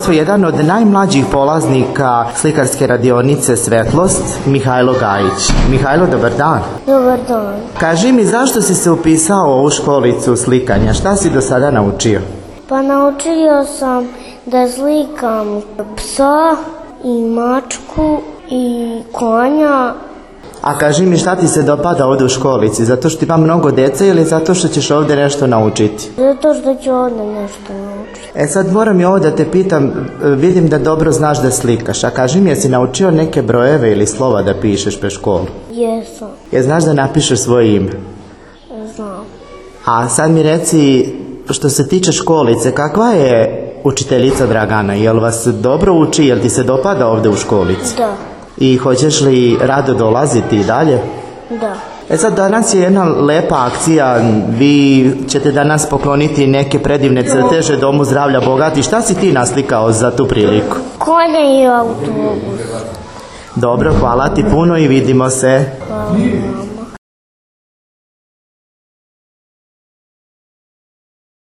zadovoljstvo jedan od najmlađih polaznika slikarske radionice Svetlost, Mihajlo Gajić. Mihajlo, dobar dan. Dobar dan. Kaži mi, zašto si se upisao u ovu školicu slikanja? Šta si do sada naučio? Pa naučio sam da slikam psa i mačku i konja. A kaži mi, šta ti se dopada ovdje u školici? Zato što ima mnogo djece ili zato što ćeš ovdje nešto naučiti? Zato što ću ovdje nešto naučiti. E sad moram i ovo da te pitam, vidim da dobro znaš da slikaš, a kaži mi, jesi naučio neke brojeve ili slova da pišeš pre školu? Jesam. Jel znaš da napišeš svoje ime? Znam. A sad mi reci, što se tiče školice, kakva je učiteljica Dragana? Jel vas dobro uči, jel ti se dopada ovdje u školici? Da. I hoćeš li rado dolaziti i dalje? Da. E sad, danas je jedna lepa akcija, vi ćete danas pokloniti neke predivne crteže Domu zdravlja Bogati. Šta si ti naslikao za tu priliku? Konja i autobus. Dobro, hvala ti puno i vidimo se. Hvala.